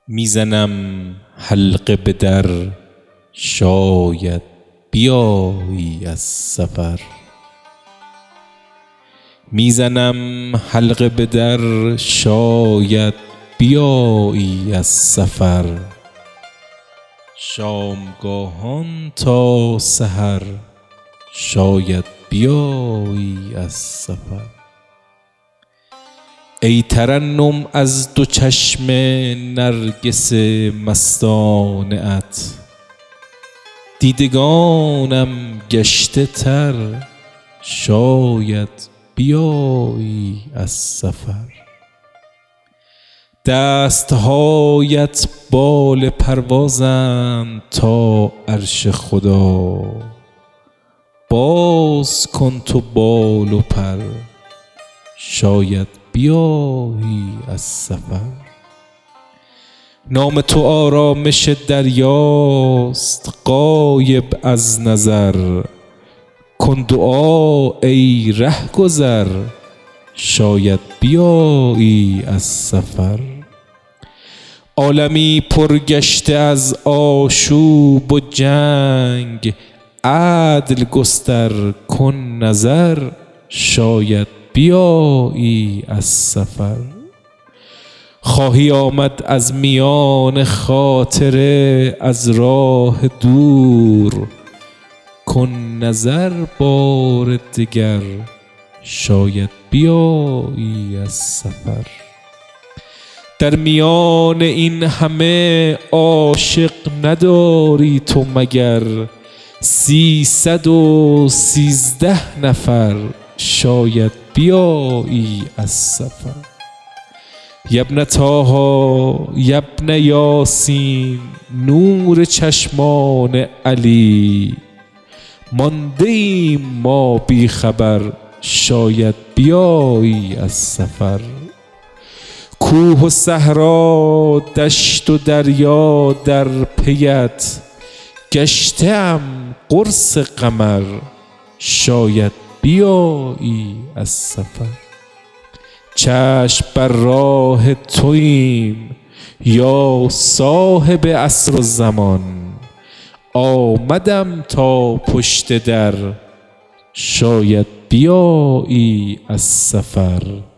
میزنم حلقه به در، شاید بیایی از سفر. میزنم حلقه به در، شاید بیایی از سفر. شامگاهان تا سحر، شاید بیایی از سفر. ای ترنم از دو چشم نرگس مستانه ات، دیدگانم گشته تر، شاید بیایی از سفر. دستهایت بال پروازند تا عرش خدا، باز کن تو بال و پر، شاید بیایی از سفر. نام تو آرامش دریاست غایب از نظر، کن دعا ای رهگذر، شاید بیایی از سفر. عالمی پرگشته از آشوب و جنگ، عدل گستر کن نظر، شاید بیایی از سفر. خواهی آمد از میان خاطره از راه دور، کن نظر بار دگر، شاید بیایی از سفر. در میان این همه عاشق نداری تو مگر 313 نفر، شاید بیایی از سفر. یبن طه یبن یاسین، نور چشمان علی، مانده ایم ما بی خبر، شاید بیایی از سفر. کوه و صحرا دشت و دریا در پیت، گشته ام قرص قمر، شاید بیایی از سفر. چشم بر راه توییم یا صاحب عصر و زمان، آمدم تا پشت در، شاید بیایی از سفر.